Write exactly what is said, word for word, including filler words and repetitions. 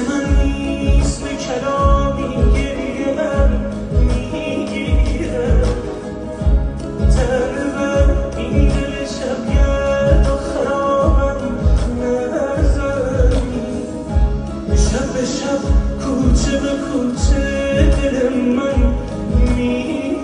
من نیست به کلامی گریه من میگیره تنبه این دل شبگرد و خرابم نزنی شب به شب کوچه به کوچه دل من میگیره